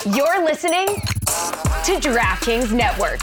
You're listening to DraftKings Network.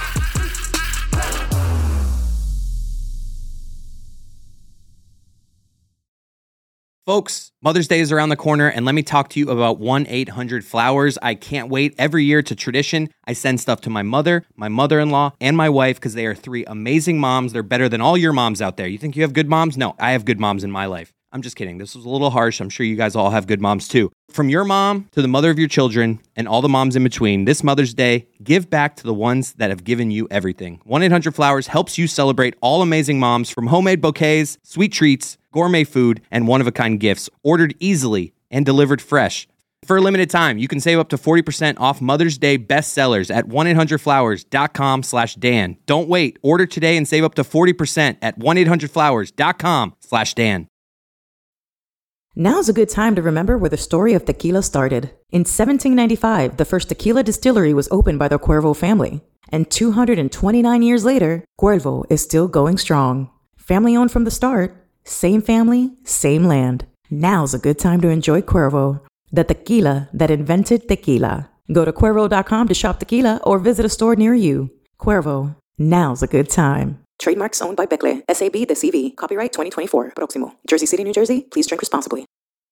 Folks, Mother's Day is around the corner, and let me talk to you about 1-800-Flowers. I can't wait. Every year, it's a tradition. I send stuff to my mother, my mother-in-law, and my wife because they are three amazing moms. They're better than all your moms out there. You think you have good moms? No, I have good moms in my life. I'm just kidding. This was a little harsh. I'm sure you guys all have good moms too. From your mom to the mother of your children and all the moms in between, this Mother's Day, give back to the ones that have given you everything. 1-800-Flowers helps you celebrate all amazing moms, from homemade bouquets, sweet treats, gourmet food, and one-of-a-kind gifts, ordered easily and delivered fresh. For a limited time, you can save up to 40% off Mother's Day bestsellers at 1-800-Flowers.com/Dan. Don't wait. Order today and save up to 40% at 1-800-Flowers.com/Dan. Now's a good time to remember where the story of tequila started. In 1795, the first tequila distillery was opened by the Cuervo family. And 229 years later, Cuervo is still going strong. Family owned from the start, same family, same land. Now's a good time to enjoy Cuervo, the tequila that invented tequila. Go to Cuervo.com to shop tequila or visit a store near you. Cuervo, now's a good time. Trademarks owned by Becle, SAB the CV. Copyright 2024. Proximo. Jersey City, New Jersey. Please drink responsibly.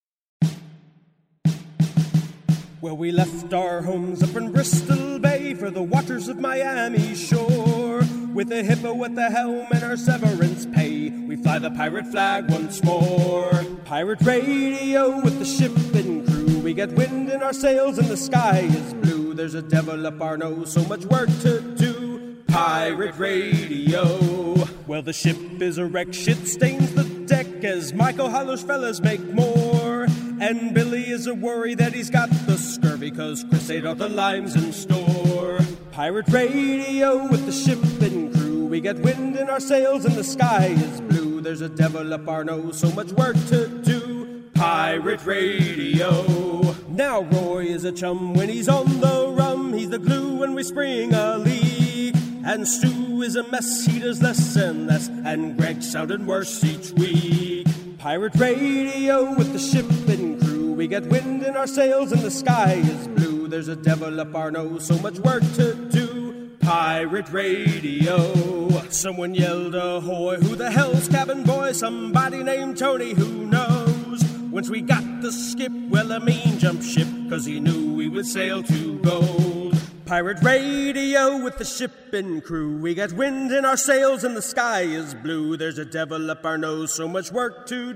Well, we left our homes up in Bristol Bay for the waters of Miami shore. With a hippo at the helm and our severance pay, we fly the pirate flag once more. Pirate radio with the ship and crew. We get wind in our sails and the sky is blue. There's a devil up our nose, so much work to do. Pirate radio. Well, the ship is a wreck, shit stains the deck as Michael hollers fellas make more. And Billy is a worry that he's got the scurvy, cause Chris ate all the limes in store. Pirate radio with the ship and crew. We get wind in our sails and the sky is blue. There's a devil up our nose, so much work to do. Pirate radio. Now Roy is a chum when he's on the rum. He's the glue when we spring a leak. And Stu is a mess, he does less and less. And Greg sounded worse each week. Pirate radio with the ship and crew. We get wind in our sails and the sky is blue. There's a devil up our nose, so much work to do. Pirate radio. Someone yelled ahoy, who the hell's cabin boy? Somebody named Tony, who knows? Once we got the skip, well, a mean jump ship, cause he knew we would sail to gold. Pirate radio with the ship and crew. We get wind in our sails and the sky is blue. There's a devil up our nose, so much work to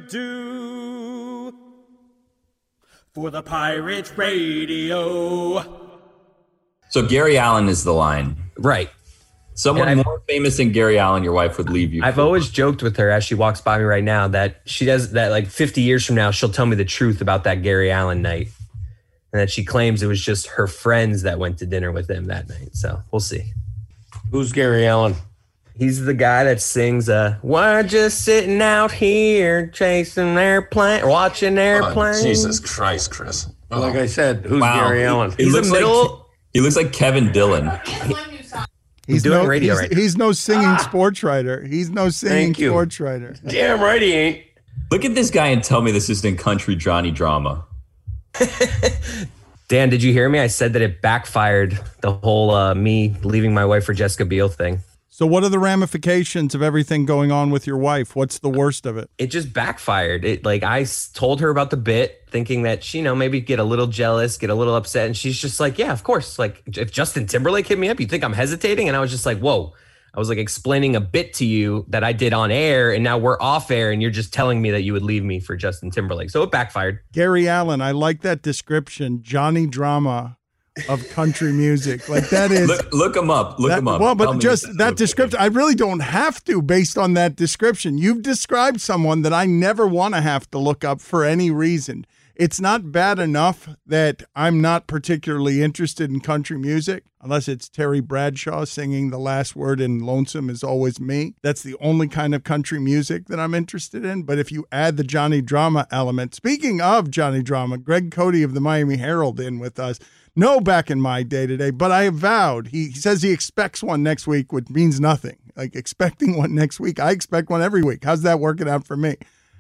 do. For the pirate radio. So Gary Allen is the line. Right. Someone more famous than Gary Allen, your wife would leave you. I've always joked with her as she walks by me right now that she does that, like 50 years from now, she'll tell me the truth about that Gary Allen night. And that she claims it was just her friends that went to dinner with him that night. So we'll see. Who's Gary Allen? He's the guy that sings, we're just sitting out here chasing airplane, watching airplanes. Oh, Jesus Christ, Chris. Oh. Like I said, who's Gary Allen? He looks like Kevin Dillon. He's doing radio right now. He's no singing sports writer. He's no singing sports writer. Damn right he ain't. Look at this guy and tell me this isn't country Johnny drama. Dan, did you hear me? I said that it backfired, the whole me leaving my wife for Jessica Biel thing. So what are the ramifications of everything going on with your wife? What's the worst of it? It just backfired. I told her about the bit, thinking that she, maybe get a little jealous, get a little upset. And she's just like, yeah, of course. Like, if Justin Timberlake hit me up, you think I'm hesitating? And I was just like, whoa. I was like explaining a bit to you that I did on air, and now we're off air, and you're just telling me that you would leave me for Justin Timberlake. So it backfired. Gary Allen, I like that description. Johnny drama of country music. Like that is. Look him up. Look him up. Well, but just that description, I really don't have to based on that description. You've described someone that I never want to have to look up for any reason. It's not bad enough that I'm not particularly interested in country music, unless it's Terry Bradshaw singing the last word in Lonesome Is Always Me. That's the only kind of country music that I'm interested in. But if you add the Johnny Drama element, speaking of Johnny Drama, Greg Cody of the Miami Herald in with us. No back in my day today, but I have vowed. He says he expects one next week, which means nothing. Like expecting one next week. I expect one every week. How's that working out for me?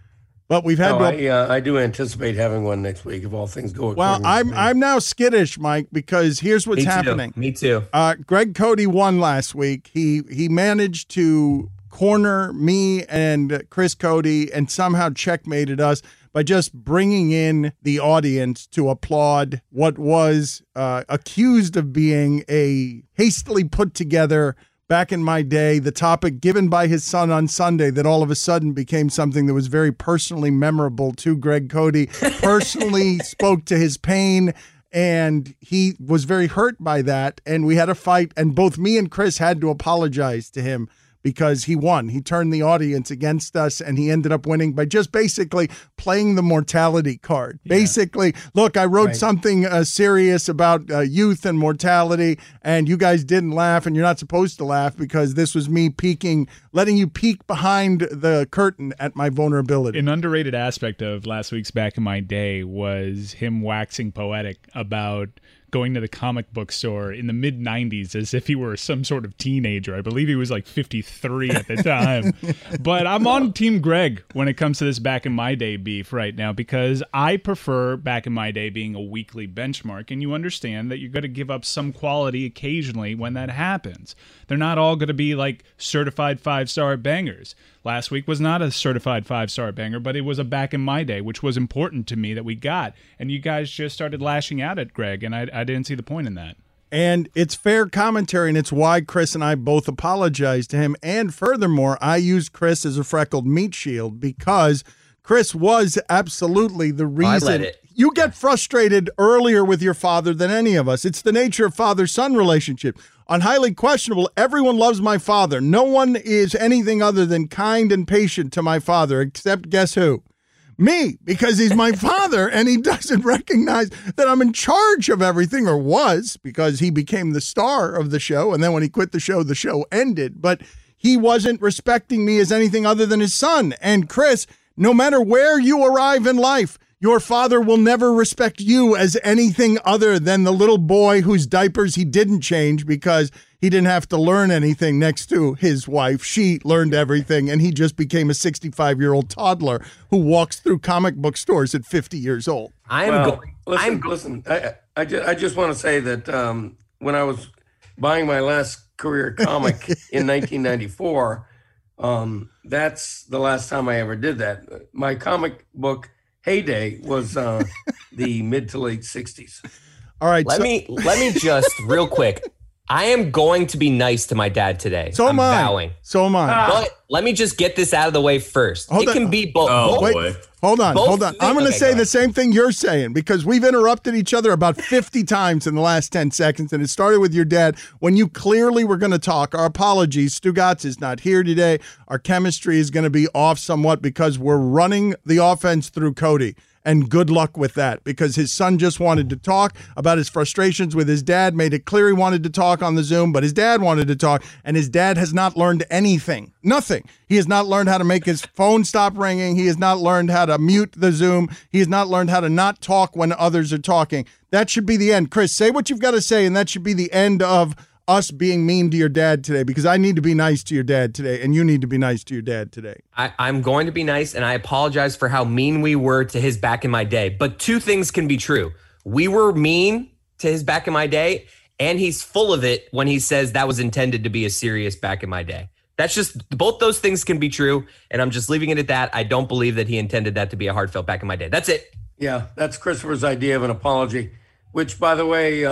But we've had I do anticipate having one next week if all things go according well, to me. I'm now skittish, Mike, because here's what's happening. Me too. Greg Cody won last week. He managed to corner me and Chris Cody and somehow checkmated us by just bringing in the audience to applaud what was accused of being a hastily put together, back in my day, the topic given by his son on Sunday that all of a sudden became something that was very personally memorable to Greg Cody, personally spoke to his pain, and he was very hurt by that. And we had a fight, and both me and Chris had to apologize to him because he won. He turned the audience against us, and he ended up winning by just basically playing the mortality card. Yeah. Basically, look, I wrote something serious about youth and mortality, and you guys didn't laugh, and you're not supposed to laugh because this was me letting you peek behind the curtain at my vulnerability. An underrated aspect of last week's Back in My Day was him waxing poetic about going to the comic book store in the mid-90s as if he were some sort of teenager. I believe he was like 53 at the time. But I'm on Team Greg when it comes to this Back in My Day beef right now because I prefer Back in My Day being a weekly benchmark, and you understand that you're going to give up some quality occasionally when that happens. They're not all going to be like certified 5-star bangers. Last week was not a certified 5-star banger, but it was a Back in My Day, which was important to me that we got. And you guys just started lashing out at Greg, and I didn't see the point in that. And it's fair commentary, and it's why Chris and I both apologized to him. And furthermore, I used Chris as a freckled meat shield because Chris was absolutely the reason. You get frustrated earlier with your father than any of us. It's the nature of father-son relationship. On Highly Questionable, everyone loves my father. No one is anything other than kind and patient to my father, except guess who? Me, because he's my father, and he doesn't recognize that I'm in charge of everything, or was, because he became the star of the show, and then when he quit the show ended. But he wasn't respecting me as anything other than his son. And Chris, no matter where you arrive in life, your father will never respect you as anything other than the little boy whose diapers he didn't change because he didn't have to learn anything next to his wife. She learned everything, and he just became a 65-year-old toddler who walks through comic book stores at 50 years old. Listen, I just want to say that when I was buying my last career comic in 1994, that's the last time I ever did that. My comic book heyday was the mid to late 60s. All right. Let me just real quick. I am going to be nice to my dad today. So am I. Vowing. So am I. But let me just get this out of the way first. Can be both. Hold on. I'm going to say the same thing you're saying because we've interrupted each other about 50 times in the last 10 seconds, and it started with your dad when you clearly were going to talk. Our apologies. Stugotz is not here today. Our chemistry is going to be off somewhat because we're running the offense through Cody. And good luck with that because his son just wanted to talk about his frustrations with his dad, made it clear he wanted to talk on the Zoom, but his dad wanted to talk, and his dad has not learned anything. Nothing. He has not learned how to make his phone stop ringing. He has not learned how to mute the Zoom. He has not learned how to not talk when others are talking. That should be the end. Chris, say what you've got to say, and that should be the end of us being mean to your dad today because I need to be nice to your dad today and you need to be nice to your dad today. I'm going to be nice, and I apologize for how mean we were to his Back in My Day. But two things can be true. We were mean to his Back in My Day, and he's full of it when he says that was intended to be a serious Back in My Day. That's just, both those things can be true, and I'm just leaving it at that. I don't believe that he intended that to be a heartfelt Back in My Day. That's it. Yeah, that's Christopher's idea of an apology, which, by the way,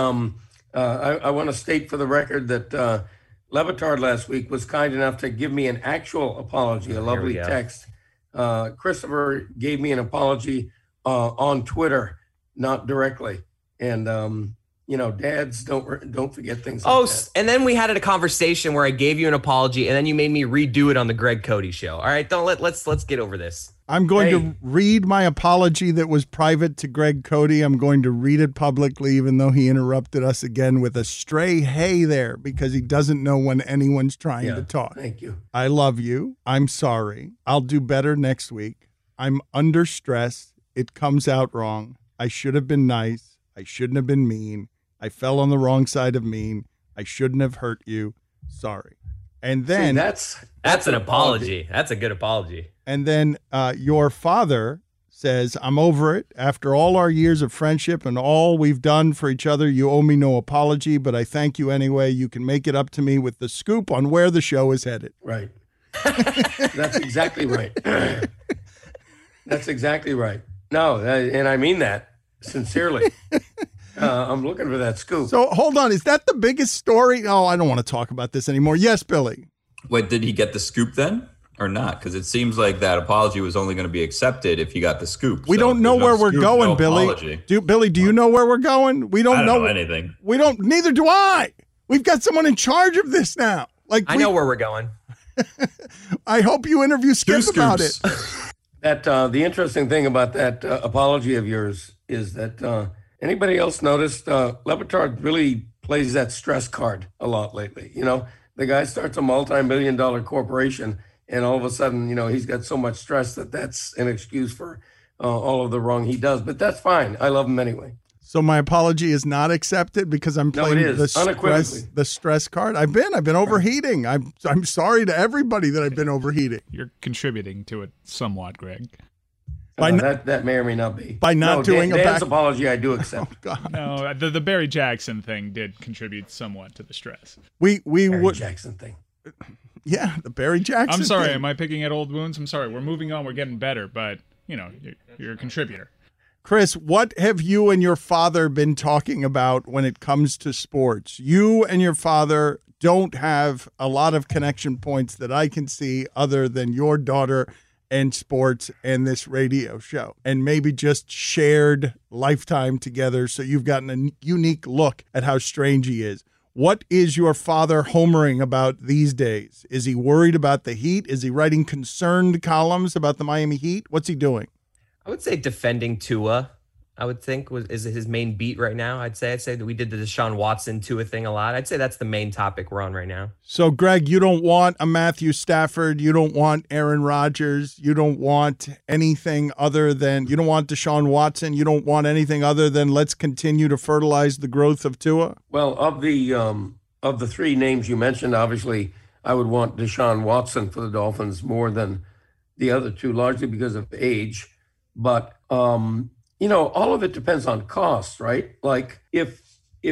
I want to state for the record that Le Batard last week was kind enough to give me an actual apology, a lovely text. Christopher gave me an apology on Twitter, not directly. And, dads don't forget things like that. And then we had a conversation where I gave you an apology, and then you made me redo it on the Greg Cody show. All right, let's get over this. I'm going to read my apology that was private to Greg Cody. I'm going to read it publicly, even though he interrupted us again with a stray hey there because he doesn't know when anyone's trying to talk. Thank you. I love you. I'm sorry. I'll do better next week. I'm under stress. It comes out wrong. I should have been nice. I shouldn't have been mean. I fell on the wrong side of mean. I shouldn't have hurt you. Sorry. And then that's an apology. That's a good apology. And then your father says, I'm over it. After all our years of friendship and all we've done for each other, you owe me no apology, but I thank you anyway. You can make it up to me with the scoop on where the show is headed. Right. That's exactly right. That's exactly right. No, and I mean that sincerely. I'm looking for that scoop. So hold on. Is that the biggest story? Oh, I don't want to talk about this anymore. Yes, Billy. Wait, did he get the scoop then or not? Because it seems like that apology was only going to be accepted if he got the scoop. We don't know where we're going, Billy. Do you know where we're going? We don't know anything. We don't. Neither do I. We've got someone in charge of this now. I know where we're going. I hope you interview Skip about it. That the interesting thing about that apology of yours is that anybody else noticed Le Batard really plays that stress card a lot lately. You know, the guy starts a multi-million-dollar corporation, and all of a sudden, you know, he's got so much stress that that's an excuse for all of the wrong he does. But that's fine. I love him anyway. So my apology is not accepted because I'm playing the stress card. I've been overheating. I'm sorry to everybody that I've been overheating. You're contributing to it somewhat, Greg. That may or may not be. By not doing Dan's apology, I do accept. Oh, God. No, the Barry Jackson thing did contribute somewhat to the stress. Barry Jackson thing. Yeah, the Barry Jackson I'm sorry, thing. am I picking at old wounds? I'm sorry. We're moving on. We're getting better, but, you know, you're a contributor. Chris, what have you and your father been talking about when it comes to sports? You and your father don't have a lot of connection points that I can see other than your daughter and sports and this radio show, and maybe just shared lifetime together. So you've gotten a unique look at how strange he is. What is your father homering about these days? Is he worried about the Heat? Is he writing concerned columns about the Miami Heat? What's he doing? I would say defending Tua, I would think is his main beat right now. I'd say that we did the Deshaun Watson Tua thing a lot. I'd say that's the main topic we're on right now. So, Greg, you don't want a Matthew Stafford. You don't want Aaron Rodgers. You don't want anything other than, you don't want Deshaun Watson. You don't want anything other than let's continue to fertilize the growth of Tua? Well, of the three names you mentioned, obviously, I would want Deshaun Watson for the Dolphins more than the other two, largely because of age. But, you know, all of it depends on cost, right? Like if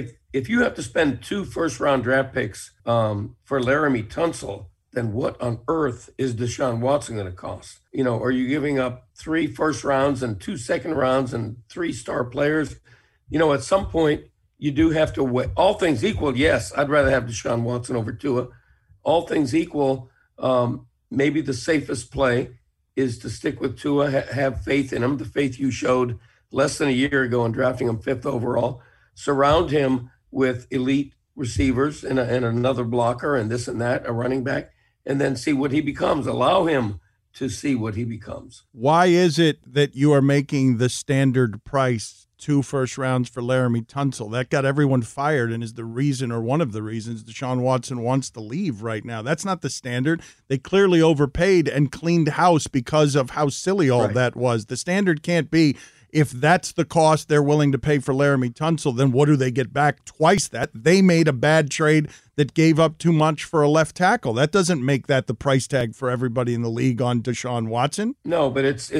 you have to spend 2 first-round draft picks for Laramie Tunsil, then what on earth is Deshaun Watson going to cost? You know, are you giving up 3 first rounds and 2 second rounds and 3 star players? You know, at some point, you do have to weigh. All things equal, yes, I'd rather have Deshaun Watson over Tua. All things equal, maybe the safest play is to stick with Tua, have faith in him, the faith you showed less than a year ago in drafting him 5th overall. Surround him with elite receivers and another blocker and this and that, a running back, and then see what he becomes. Allow him to see what he becomes. Why is it that you are making the standard price 2 first rounds for Laramie Tunsil? That got everyone fired and is the reason, or one of the reasons, Deshaun Watson wants to leave right now. That's not the standard. They clearly overpaid and cleaned house because of how silly all that was. The standard can't be, if that's the cost they're willing to pay for Laramie Tunsil, then what do they get back? Twice that. They made a bad trade that gave up too much for a left tackle. That doesn't make that the price tag for everybody in the league on Deshaun Watson. No, but it's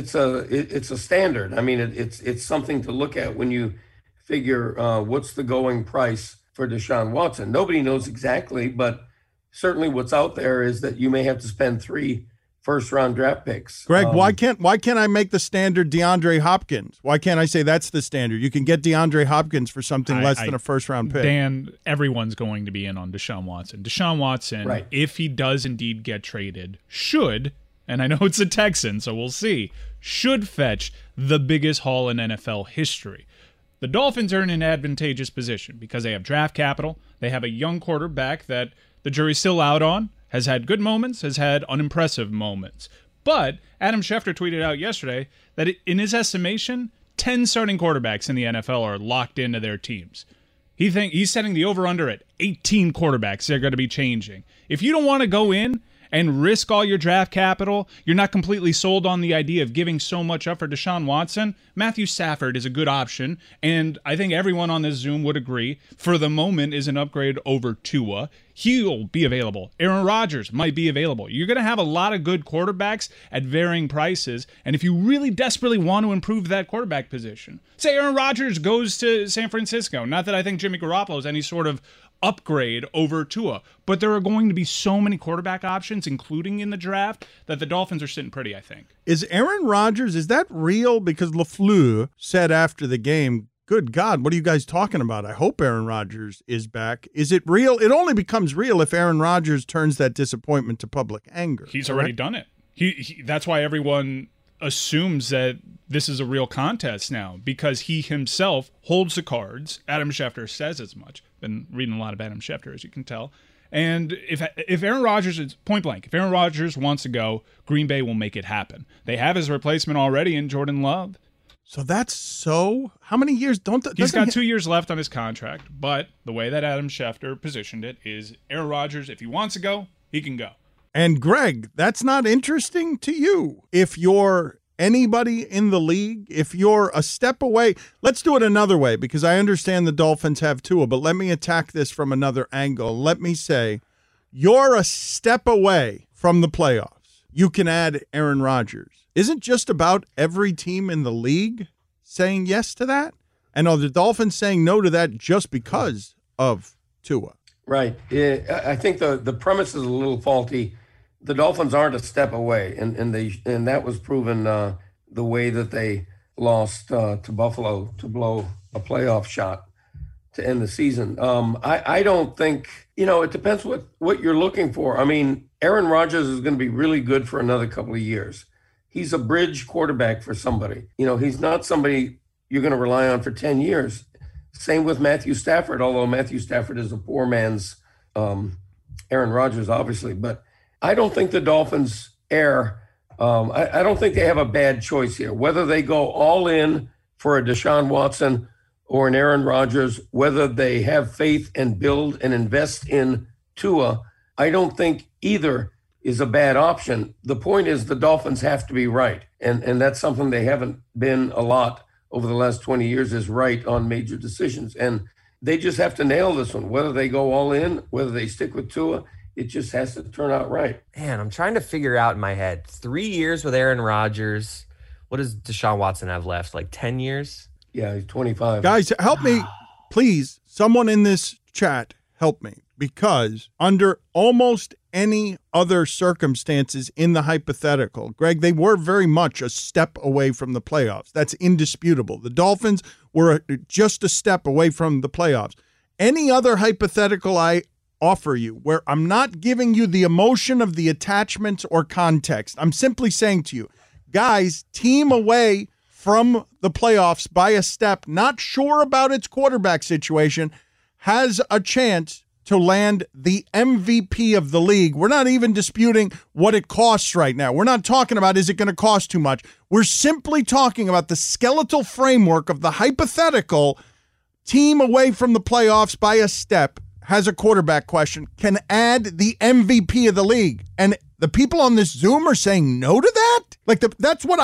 a standard. I mean, it's something to look at when you figure what's the going price for Deshaun Watson. Nobody knows exactly, but certainly what's out there is that you may have to spend 3 first-round draft picks. Greg, why can't I make the standard DeAndre Hopkins? Why can't I say that's the standard? You can get DeAndre Hopkins for something less than a first-round pick. Dan, everyone's going to be in on Deshaun Watson. Deshaun Watson, if he does indeed get traded, should, and I know it's a Texan, so we'll see, should fetch the biggest haul in NFL history. The Dolphins are in an advantageous position because they have draft capital. They have a young quarterback that the jury's still out on. Has had good moments, has had unimpressive moments. But Adam Schefter tweeted out yesterday that in his estimation, 10 starting quarterbacks in the NFL are locked into their teams. He's setting the over-under at 18 quarterbacks they're going to be changing. If you don't want to go in and risk all your draft capital, you're not completely sold on the idea of giving so much up for Deshaun Watson, Matthew Stafford is a good option, and I think everyone on this Zoom would agree, for the moment, is an upgrade over Tua. He'll be available. Aaron Rodgers might be available. You're going to have a lot of good quarterbacks at varying prices, and if you really desperately want to improve that quarterback position, say Aaron Rodgers goes to San Francisco. Not that I think Jimmy Garoppolo is any sort of upgrade over Tua, but there are going to be so many quarterback options, including in the draft, that the Dolphins are sitting pretty, I think. Is Aaron Rodgers, is that real? Because LaFleur said after the game, good God, what are you guys talking about? I hope Aaron Rodgers is back. Is it real? It only becomes real if Aaron Rodgers turns that disappointment to public anger. He's already done it. He that's why everyone assumes that this is a real contest now, because he himself holds the cards. Adam Schefter says as much. Been reading a lot of Adam Schefter, as you can tell. And if Aaron Rodgers is point blank, if Aaron Rodgers wants to go, Green Bay will make it happen. They have his replacement already in Jordan Love. So that's so. How many years? He's got 2 years left on his contract, but the way that Adam Schefter positioned it is Aaron Rodgers, if he wants to go, he can go. And Greg, that's not interesting to you. If you're anybody in the league, if you're a step away, let's do it another way, because I understand the Dolphins have Tua, but let me attack this from another angle. Let me say, you're a step away from the playoffs. You can add Aaron Rodgers. Isn't just about every team in the league saying yes to that? And are the Dolphins saying no to that just because of Tua? Right. I think the premise is a little faulty. The Dolphins aren't a step away, and that was proven the way that they lost to Buffalo to blow a playoff shot to end the season. I don't think, it depends what you're looking for. I mean, Aaron Rodgers is going to be really good for another couple of years. He's a bridge quarterback for somebody. He's not somebody you're going to rely on for 10 years. Same with Matthew Stafford, although Matthew Stafford is a poor man's Aaron Rodgers, obviously. But I don't think the Dolphins err. I don't think they have a bad choice here. Whether they go all in for a Deshaun Watson or an Aaron Rodgers, whether they have faith and build and invest in Tua, I don't think either is a bad option. The point is the Dolphins have to be right. And that's something they haven't been a lot over the last 20 years, is right on major decisions. And they just have to nail this one, whether they go all in, whether they stick with Tua. It just has to turn out right. Man, I'm trying to figure out in my head, 3 years with Aaron Rodgers. What does Deshaun Watson have left? Like 10 years? Yeah, he's 25. Guys, help me, please. Someone in this chat, help me. Because under almost any other circumstances in the hypothetical, Greg, they were very much a step away from the playoffs. That's indisputable. The Dolphins were just a step away from the playoffs. Any other hypothetical I offer you where I'm not giving you the emotion of the attachment or context, I'm simply saying to you, guys, team away from the playoffs by a step, not sure about its quarterback situation, has a chance to land the MVP of the league. We're not even disputing what it costs right now. We're not talking about, is it going to cost too much? We're simply talking about the skeletal framework of the hypothetical team away from the playoffs by a step, has a quarterback question, can add the MVP of the league. And the people on this Zoom are saying no to that? Like that's what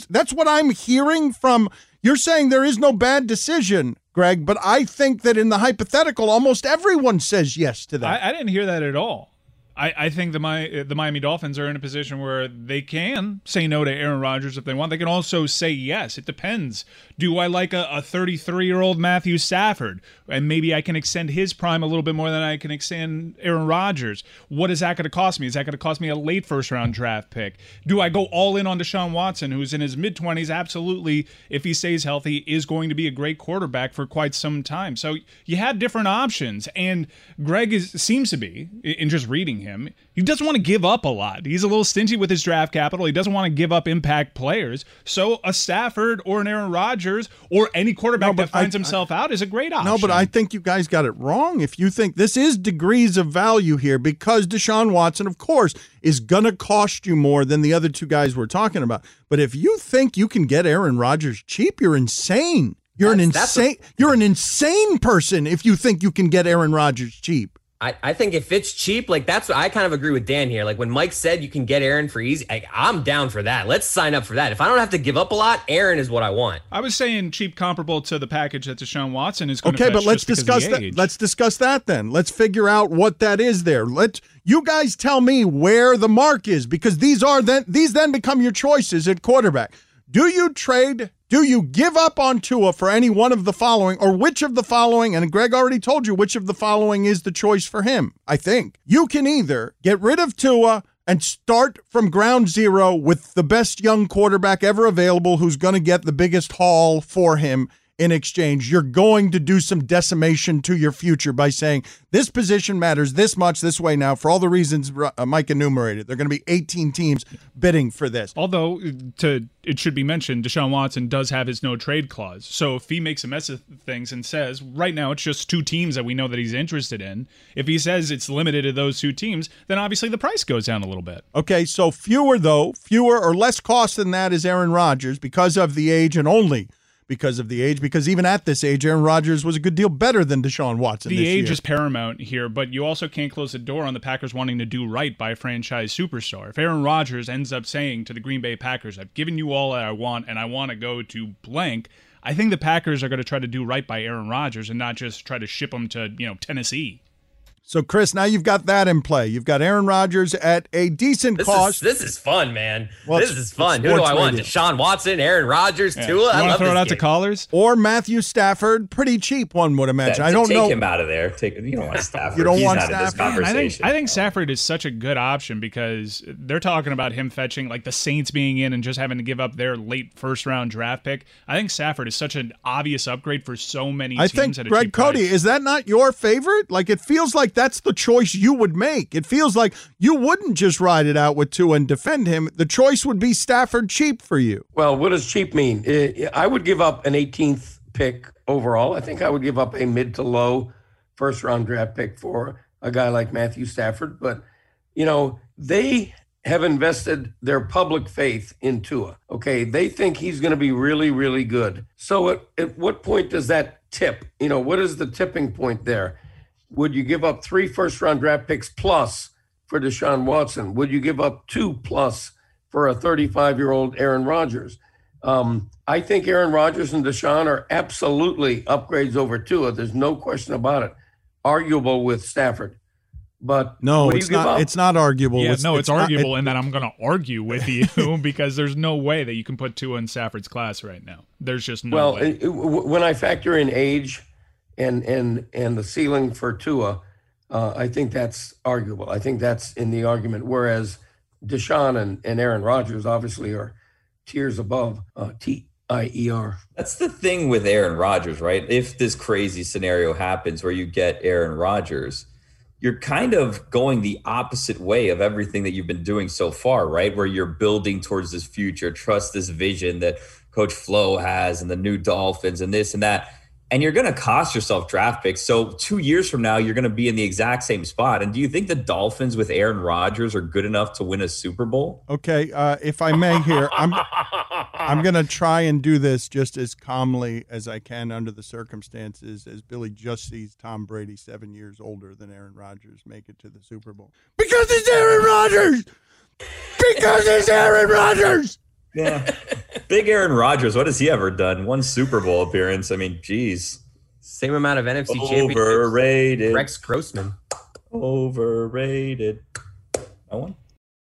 I'm hearing from, you're saying there is no bad decision, Greg, but I think that in the hypothetical, almost everyone says yes to that. I didn't hear that at all. I think the Miami Dolphins are in a position where they can say no to Aaron Rodgers if they want. They can also say yes. It depends. Do I like a 33-year-old Matthew Stafford? And maybe I can extend his prime a little bit more than I can extend Aaron Rodgers. What is that going to cost me? Is that going to cost me a late first-round draft pick? Do I go all in on Deshaun Watson, who's in his mid-20s, absolutely, if he stays healthy, is going to be a great quarterback for quite some time. So you have different options. And Greg seems to be, in just reading him, he doesn't want to give up a lot. He's a little stingy with his draft capital. He doesn't want to give up impact players. So a Stafford or an Aaron Rodgers or any quarterback that finds himself out is a great option. No, but I think you guys got it wrong. If you think this is degrees of value here, because Deshaun Watson, of course, is going to cost you more than the other two guys we're talking about. But if you think you can get Aaron Rodgers cheap, you're insane. You're an insane person if you think you can get Aaron Rodgers cheap. I think if it's cheap, like that's what I kind of agree with Dan here. Like when Mike said you can get Aaron for easy, I'm down for that. Let's sign up for that. If I don't have to give up a lot, Aaron is what I want. I was saying cheap comparable to the package that Deshaun Watson is going to Okay, but let's just discuss that. Let's discuss that then. Let's figure out what that is there. You guys tell me where the mark is, because these then become your choices at quarterback. Do you trade? Do you give up on Tua for any one of the following, or which of the following? And Greg already told you which of the following is the choice for him, I think. You can either get rid of Tua and start from ground zero with the best young quarterback ever available who's going to get the biggest haul for him in exchange. You're going to do some decimation to your future by saying this position matters this much this way now for all the reasons Mike enumerated. There are going to be 18 teams bidding for this. Although, it should be mentioned, Deshaun Watson does have his no trade clause. So if he makes a mess of things and says, right now it's just 2 teams that we know that he's interested in, if he says it's limited to those 2 teams, then obviously the price goes down a little bit. Okay, so fewer or less cost than that is Aaron Rodgers because of the age, and only because of the age, because even at this age, Aaron Rodgers was a good deal better than Deshaun Watson The this age year. is paramount here, but you also can't close the door on the Packers wanting to do right by a franchise superstar. If Aaron Rodgers ends up saying to the Green Bay Packers, I've given you all that I want, and I want to go to blank, I think the Packers are going to try to do right by Aaron Rodgers and not just try to ship him to, Tennessee. So, Chris, now you've got that in play. You've got Aaron Rodgers at a decent cost. This is fun, man. Well, this is fun. Who do I want? Deshaun Watson, Aaron Rodgers, Tua? You I want love to throw it this out to game. callers? Or Matthew Stafford, pretty cheap, one would imagine. I don't know. Take him out of there. You don't want Stafford. You don't He's want not in this Stafford? conversation. I think Stafford is such a good option because they're talking about him fetching, like the Saints being in and just having to give up their late first-round draft pick. I think Stafford is such an obvious upgrade for so many teams. I think, at a Greg cheap Cody, price. is that not your favorite? Like, it feels like that's the choice you would make. It feels like you wouldn't just ride it out with Tua and defend him. The choice would be Stafford cheap for you. Well, what does cheap mean? I would give up an 18th pick overall. I think I would give up a mid to low first-round draft pick for a guy like Matthew Stafford. But, they have invested their public faith in Tua. Okay, they think he's going to be really, really good. So at what point does that tip? What is the tipping point there? Would you give up 3 first-round draft picks plus for Deshaun Watson? Would you give up 2 plus for a 35-year-old Aaron Rodgers? I think Aaron Rodgers and Deshaun are absolutely upgrades over Tua. There's no question about it. Arguable with Stafford. But no, what do it's you give not. up? It's not arguable. Yeah, it's arguable not, in that I'm going to argue with you because there's no way that you can put Tua in Stafford's class right now. There's just no way. When I factor in age and the ceiling for Tua, I think that's arguable. I think that's in the argument. Whereas Deshaun and Aaron Rodgers obviously are tiers above TIER. That's the thing with Aaron Rodgers, right? If this crazy scenario happens where you get Aaron Rodgers, you're kind of going the opposite way of everything that you've been doing so far, right? Where you're building towards this future, trust this vision that Coach Flo has and the new Dolphins and this and that. And you're going to cost yourself draft picks. So 2 years from now, you're going to be in the exact same spot. And do you think the Dolphins with Aaron Rodgers are good enough to win a Super Bowl? Okay, if I may here, I'm going to try and do this just as calmly as I can under the circumstances as Billy just sees Tom Brady, 7 years older than Aaron Rodgers, make it to the Super Bowl. Because it's Aaron Rodgers! Because it's Aaron Rodgers! Yeah. Big Aaron Rodgers, what has he ever done? 1 Super Bowl appearance. I mean, geez. Same amount of NFC championships. Overrated. Rex Grossman. Overrated. No one?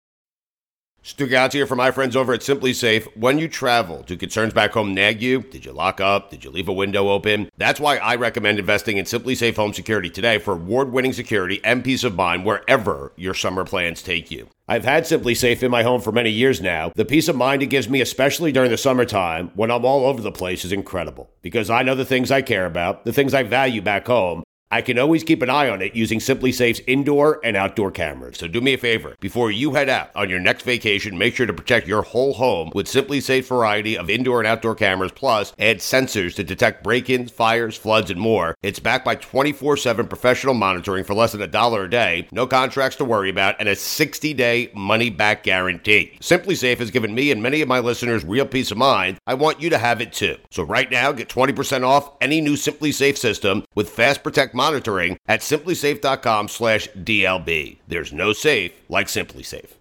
Stu Gouts here for my friends over at Simply Safe. When you travel, do concerns back home nag you? Did you lock up? Did you leave a window open? That's why I recommend investing in Simply Safe Home Security today for award-winning security and peace of mind wherever your summer plans take you. I've had Simply Safe in my home for many years now. The peace of mind it gives me, especially during the summertime when I'm all over the place, is incredible. Because I know the things I care about, the things I value back home, I can always keep an eye on it using Simply Safe's indoor and outdoor cameras. So do me a favor. Before you head out on your next vacation, make sure to protect your whole home with Simply Safe's variety of indoor and outdoor cameras, plus add sensors to detect break-ins, fires, floods, and more. It's backed by 24/7 professional monitoring for less than $1 a day, no contracts to worry about, and a 60-day money-back guarantee. Simply Safe has given me and many of my listeners real peace of mind. I want you to have it too. So right now, get 20% off any new Simply Safe system with Fast Protect monitoring at simplysafe.com/DLB. There's no safe like Simply Safe.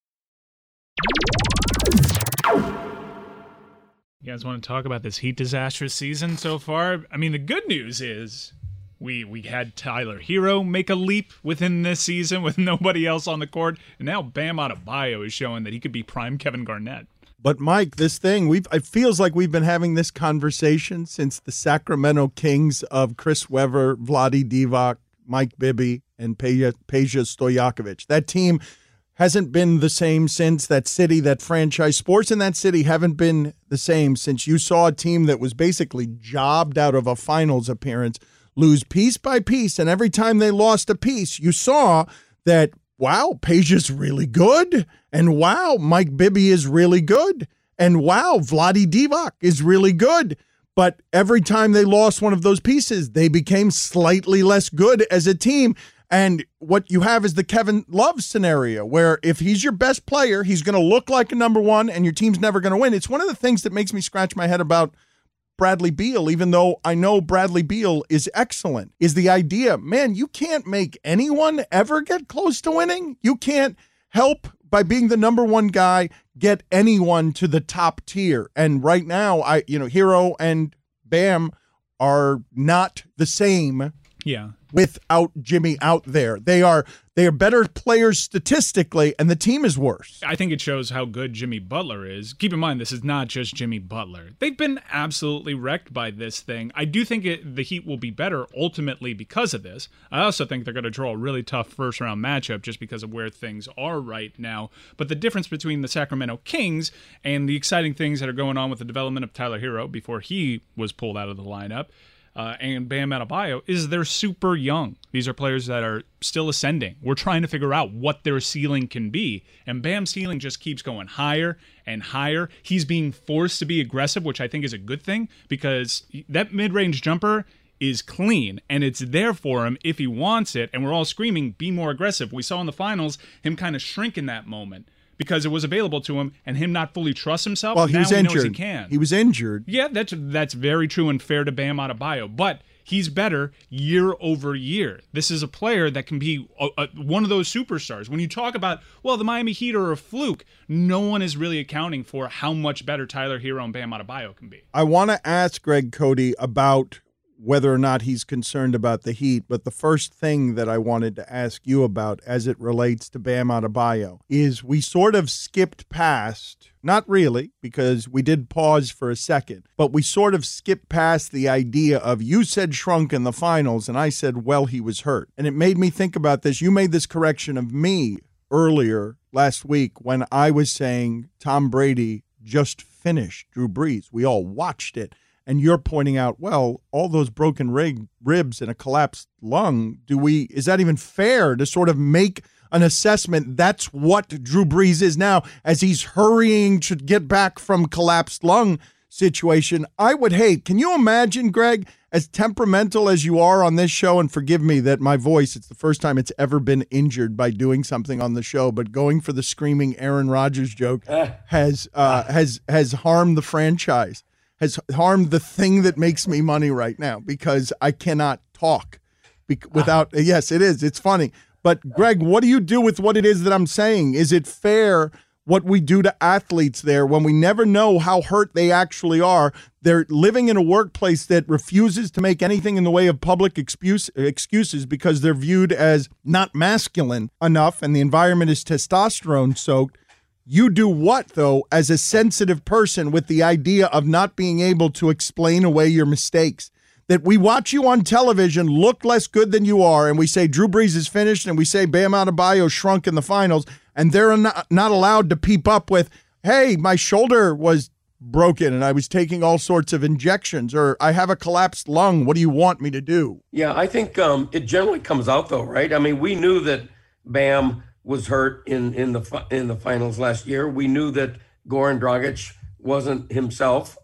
You guys want to talk about this Heat disastrous season so far? I mean, the good news is we had Tyler Hero make a leap within this season with nobody else on the court, and now Bam Adebayo is showing that he could be prime Kevin Garnett. But Mike, this thing, it feels like we've been having this conversation since the Sacramento Kings of Chris Webber, Vlade Divac, Mike Bibby, and Peja Stojakovic. That team hasn't been the same since. That city, that franchise, sports in that city haven't been the same since you saw a team that was basically jobbed out of a finals appearance lose piece by piece, and every time they lost a piece, you saw that, wow, Peja's really good, and wow, Mike Bibby is really good, and wow, Vlade Divac is really good. But every time they lost one of those pieces, they became slightly less good as a team. And what you have is the Kevin Love scenario, where if he's your best player, he's going to look like a number one, and your team's never going to win. It's one of the things that makes me scratch my head about Bradley Beal, even though I know Bradley Beal is excellent, is the idea, man, you can't make anyone ever get close to winning. You can't help by being the number one guy get anyone to the top tier. And right now, Hero and Bam are not the same. Yeah. Without Jimmy out there. They are better players statistically, and the team is worse. I think it shows how good Jimmy Butler is. Keep in mind, this is not just Jimmy Butler. They've been absolutely wrecked by this thing. I do think the Heat will be better ultimately because of this. I also think they're going to draw a really tough first-round matchup just because of where things are right now. But the difference between the Sacramento Kings and the exciting things that are going on with the development of Tyler Hero before he was pulled out of the lineup, and Bam Adebayo, is they're super young. These are players that are still ascending. We're trying to figure out what their ceiling can be. And Bam's ceiling just keeps going higher and higher. He's being forced to be aggressive, which I think is a good thing, because that mid-range jumper is clean, and it's there for him if he wants it. And we're all screaming, be more aggressive. We saw in the finals him kind of shrink in that moment, because it was available to him, and him not fully trust himself. Well, he was injured. Knows he can. He was injured. Yeah, that's very true and fair to Bam Adebayo, but he's better year over year. This is a player that can be one of those superstars. When you talk about, well, the Miami Heat are a fluke, no one is really accounting for how much better Tyler Hero and Bam Adebayo can be. I want to ask Greg Cody about whether or not he's concerned about the Heat, but the first thing that I wanted to ask you about as it relates to Bam Adebayo is we sort of skipped past, not really, because we did pause for a second, but we sort of skipped past the idea of, you said shrunk in the finals, and I said, well, he was hurt. And it made me think about this. You made this correction of me earlier last week when I was saying Tom Brady just finished Drew Brees. We all watched it. And you're pointing out, well, all those broken ribs and a collapsed lung, is that even fair to sort of make an assessment? That's what Drew Brees is now as he's hurrying to get back from collapsed lung situation. I would hate, can you imagine, Greg, as temperamental as you are on this show, and forgive me that my voice, it's the first time it's ever been injured by doing something on the show, but going for the screaming Aaron Rodgers joke has harmed the franchise. Has harmed the thing that makes me money right now, because I cannot talk without. Yes, it is. It's funny. But Greg, what do you do with what it is that I'm saying? Is it fair what we do to athletes there when we never know how hurt they actually are? They're living in a workplace that refuses to make anything in the way of public excuses because they're viewed as not masculine enough, and the environment is testosterone soaked. You do what, though, as a sensitive person with the idea of not being able to explain away your mistakes? That we watch you on television look less good than you are, and we say Drew Brees is finished, and we say Bam Adebayo shrunk in the finals, and they're not allowed to peep up with, hey, my shoulder was broken and I was taking all sorts of injections, or I have a collapsed lung. What do you want me to do? Yeah, I think it generally comes out, though, right? I mean, we knew that Bam was hurt in the finals last year. We knew that Goran Dragic wasn't himself.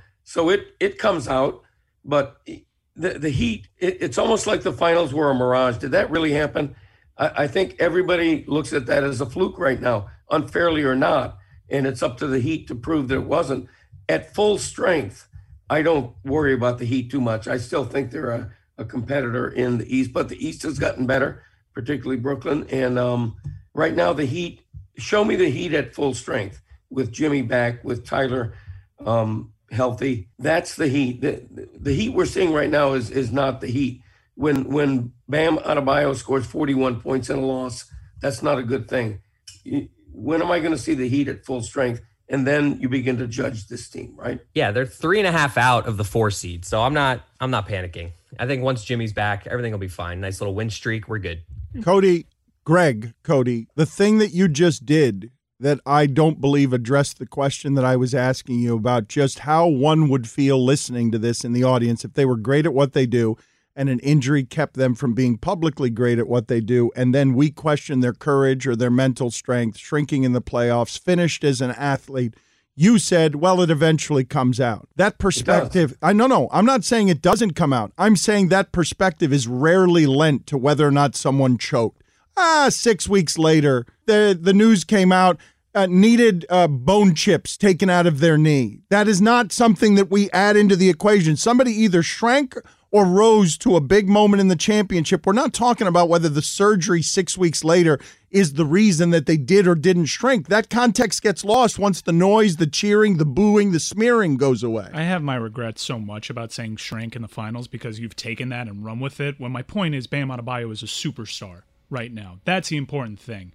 So it comes out, but the Heat, it's almost like the finals were a mirage. Did that really happen? I think everybody looks at that as a fluke right now, unfairly or not. And it's up to the Heat to prove that it wasn't. At full strength, I don't worry about the Heat too much. I still think they're a competitor in the East, but the East has gotten better, particularly Brooklyn. And right now, the Heat, show me the Heat at full strength with Jimmy back, with Tyler healthy. That's the Heat. The Heat we're seeing right now is not the Heat. When Bam Adebayo scores 41 points in a loss, that's not a good thing. When am I going to see the Heat at full strength? And then you begin to judge this team, right? Yeah, they're 3.5 out of the 4 seed. So I'm not panicking. I think once Jimmy's back, everything will be fine. Nice little win streak. We're good. Cody, the thing that you just did that I don't believe addressed the question that I was asking you about just how one would feel listening to this in the audience if they were great at what they do and an injury kept them from being publicly great at what they do, and then we question their courage or their mental strength, shrinking in the playoffs, finished as an athlete. You said, well, it eventually comes out. That perspective, I'm not saying it doesn't come out. I'm saying that perspective is rarely lent to whether or not someone choked. 6 weeks later, the news came out, needed bone chips taken out of their knee. That is not something that we add into the equation. Somebody either shrank or rose to a big moment in the championship. We're not talking about whether the surgery 6 weeks later is the reason that they did or didn't shrink. That context gets lost once the noise, the cheering, the booing, the smearing goes away. I have my regrets so much about saying shrank in the finals because you've taken that and run with it, when my point is Bam Adebayo is a superstar right now. That's the important thing.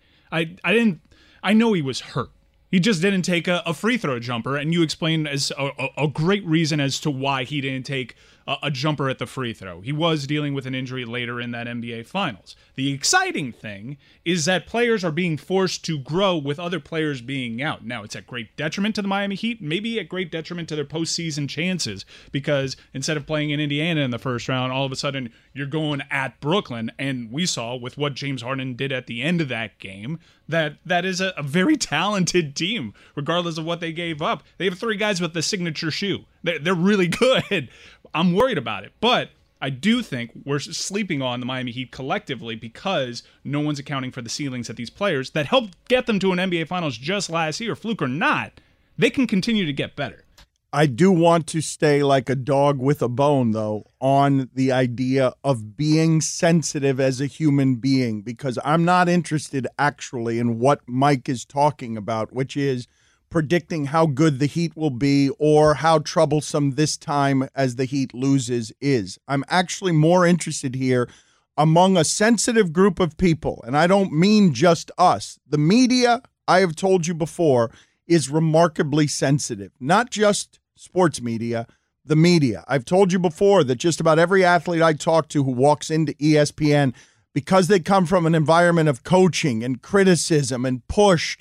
I know he was hurt. He just didn't take a free throw jumper, and you explained as a great reason as to why he didn't take a jumper at the free throw. He was dealing with an injury later in that NBA Finals. The exciting thing is that players are being forced to grow with other players being out. Now, it's at great detriment to the Miami Heat, maybe at great detriment to their postseason chances, because instead of playing in Indiana in the first round, all of a sudden you're going at Brooklyn, and we saw with what James Harden did at the end of that game that is a very talented team, regardless of what they gave up. They have 3 guys with the signature shoe. They're really good. I'm worried about it, but I do think we're sleeping on the Miami Heat collectively because no one's accounting for the ceilings at these players that helped get them to an NBA Finals just last year. Fluke or not, they can continue to get better. I do want to stay like a dog with a bone, though, on the idea of being sensitive as a human being, because I'm not interested actually in what Mike is talking about, which is predicting how good the Heat will be or how troublesome this time as the Heat loses is. I'm actually more interested here among a sensitive group of people, and I don't mean just us. The media, I have told you before, is remarkably sensitive, not just sports media, the media. I've told you before that just about every athlete I talk to who walks into ESPN, because they come from an environment of coaching and criticism and pushed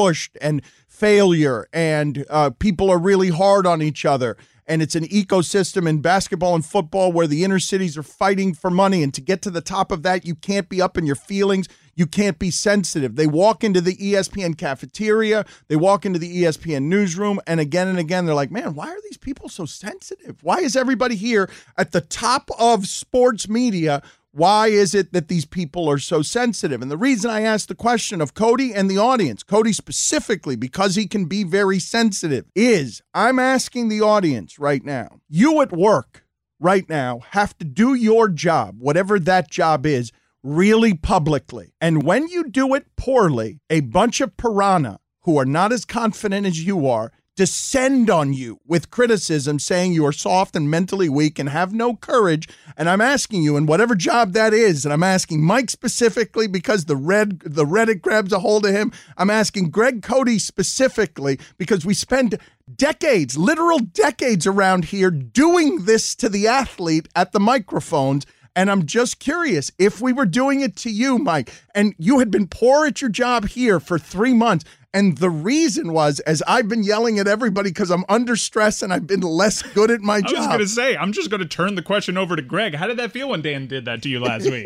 and failure, and people are really hard on each other. And it's an ecosystem in basketball and football where the inner cities are fighting for money. And to get to the top of that, you can't be up in your feelings. You can't be sensitive. They walk into the ESPN cafeteria. They walk into the ESPN newsroom. And again, they're like, man, why are these people so sensitive? Why is everybody here at the top of sports media? Why is it that these people are so sensitive? And the reason I asked the question of Cody and the audience, Cody specifically, because he can be very sensitive, is I'm asking the audience right now, you at work right now have to do your job, whatever that job is, really publicly. And when you do it poorly, a bunch of piranha who are not as confident as you are descend on you with criticism, saying you are soft and mentally weak and have no courage. And I'm asking you, in whatever job that is, and I'm asking Mike specifically because the Reddit grabs a hold of him. I'm asking Greg Cody specifically because we spend decades, literal decades around here doing this to the athlete at the microphones. And I'm just curious, if we were doing it to you, Mike, and you had been poor at your job here for 3 months, and the reason was, as I've been yelling at everybody because I'm under stress and I've been less good at my job. I was going to say, I'm just going to turn the question over to Greg. How did that feel when Dan did that to you last week?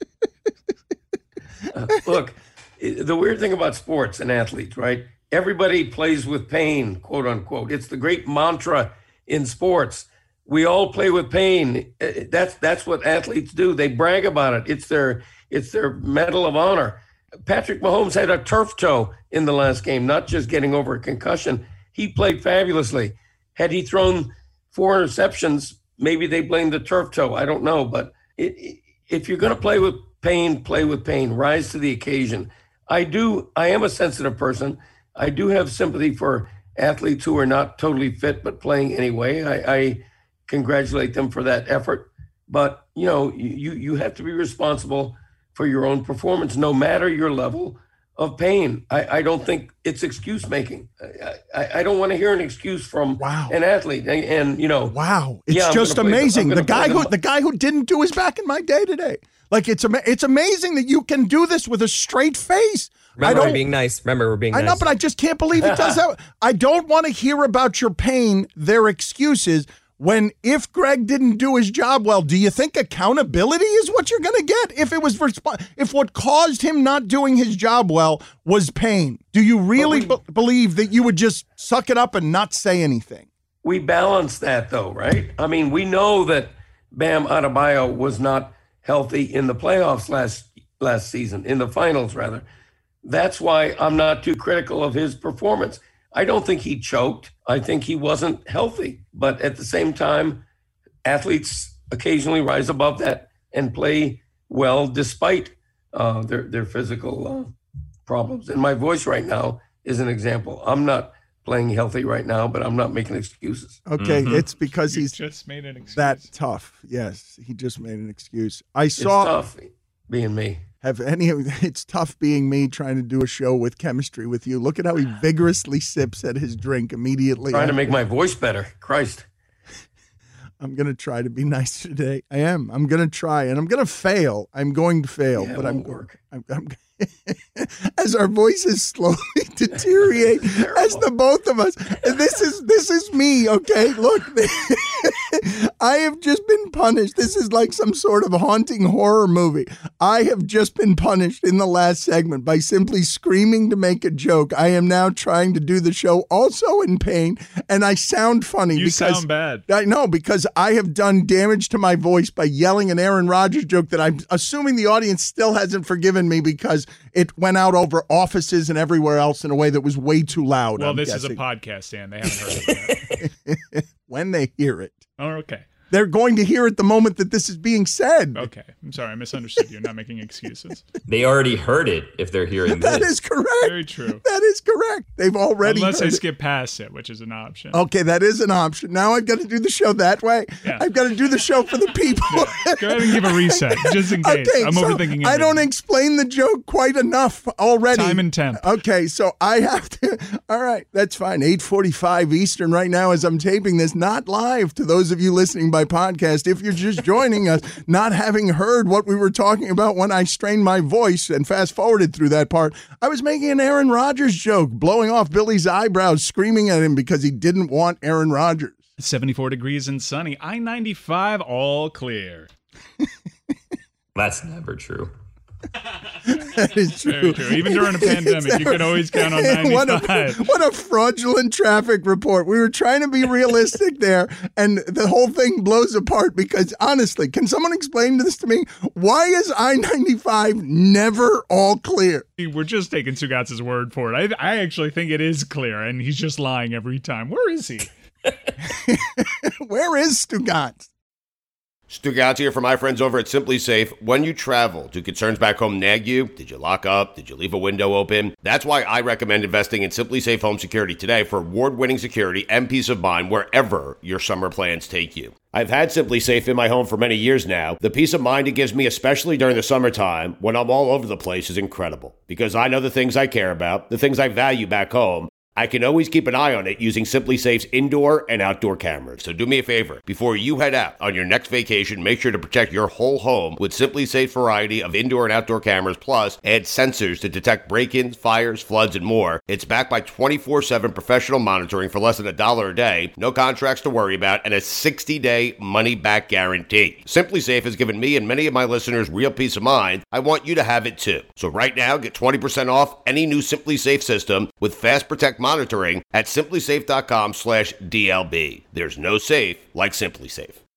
Look, the weird thing about sports and athletes, right? Everybody plays with pain, quote unquote. It's the great mantra in sports. We all play with pain. That's what athletes do. They brag about it. It's their medal of honor. Patrick Mahomes had a turf toe in the last game, not just getting over a concussion. He played fabulously. Had he thrown 4 interceptions, maybe they blame the turf toe. I don't know, but If you're going to play with pain, play with pain. Rise to the occasion. I am a sensitive person. I do have sympathy for athletes who are not totally fit but playing anyway. I congratulate them for that effort. But, you have to be responsible for your own performance, no matter your level of pain. I don't think it's excuse making. I don't want to hear an excuse from an athlete. And wow, it's just amazing. The guy who didn't do his back in my day today. Like it's amazing that you can do this with a straight face. Remember, we're being nice. I know, but I just can't believe he does that. I don't want to hear about your pain, their excuses. If Greg didn't do his job well, do you think accountability is what you're going to get? If what caused him not doing his job well was pain, do you really believe that you would just suck it up and not say anything? We balance that though, right? I mean, we know that Bam Adebayo was not healthy in the playoffs last season, in the finals rather. That's why I'm not too critical of his performance. I don't think he choked. I think he wasn't healthy. But at the same time, athletes occasionally rise above that and play well despite their physical problems. And my voice right now is an example. I'm not playing healthy right now, but I'm not making excuses. Okay, It's because he's just made an excuse. That tough. Yes, he just made an excuse. It's tough being me. It's tough being me trying to do a show with chemistry with you. Look at how he vigorously sips at his drink immediately. Trying to make my voice better. Christ. I'm going to try to be nice today. I am. I'm going to try, and I'm going to fail. I'm going to fail, but I'm as our voices slowly deteriorate, as the both of us. And this is me, okay? Look, I have just been punished. This is like some sort of haunting horror movie. I have just been punished in the last segment by simply screaming to make a joke. I am now trying to do the show also in pain, and I sound funny. You sound bad. I know, because I have done damage to my voice by yelling an Aaron Rodgers joke that I'm assuming the audience still hasn't forgiven me because it went out over offices and everywhere else in a way that was way too loud. Well, this is a podcast, Dan. They haven't heard it yet. When they hear it. Oh, okay. They're going to hear it the moment that this is being said. Okay. I'm sorry. I misunderstood you. Not making excuses. They already heard it if they're hearing this. That is correct. Very true. That is correct. They've already Unless heard I skip past it, which is an option. Okay, that is an option. Now I've got to do the show that way. Yeah. I've got to do the show for the people. Yeah. Go ahead and give a reset, just in case. Okay, I'm overthinking it. I don't explain the joke quite enough already. Time and temp. Okay, so I have to. All right, that's fine. 8:45 Eastern right now as I'm taping this, not live to those of you listening by podcast. If you're just joining us, not having heard what we were talking about when I strained my voice and fast forwarded through that part, I was making an Aaron Rodgers joke, blowing off Billy's eyebrows, screaming at him because he didn't want Aaron Rodgers. 74 degrees and sunny. I-95 all clear. That's never true. That is true. Very true. Even during a pandemic, you can always count on 95. What a fraudulent traffic report. We were trying to be realistic there, and the whole thing blows apart because, honestly, can someone explain this to me? Why is I-95 never all clear? We're just taking Sugats's word for it. I actually think it is clear, and he's just lying every time. Where is he? Where is Stugotz? Stugotz here from my friends over at Simply Safe. When you travel, do concerns back home nag you? Did you lock up? Did you leave a window open? That's why I recommend investing in Simply Safe Home Security today for award-winning security and peace of mind wherever your summer plans take you. I've had Simply Safe in my home for many years now. The peace of mind it gives me, especially during the summertime when I'm all over the place, is incredible. Because I know the things I care about, the things I value back home, I can always keep an eye on it using Simply Safe's indoor and outdoor cameras. So do me a favor. Before you head out on your next vacation, make sure to protect your whole home with Simply Safe's variety of indoor and outdoor cameras, plus add sensors to detect break-ins, fires, floods, and more. It's backed by 24/7 professional monitoring for less than $1 a day, no contracts to worry about, and a 60-day money-back guarantee. Simply Safe has given me and many of my listeners real peace of mind. I want you to have it too. So right now, get 20% off any new Simply Safe system with Fast Protect monitoring at simplysafe.com/DLB. There's no safe like Simply Safe.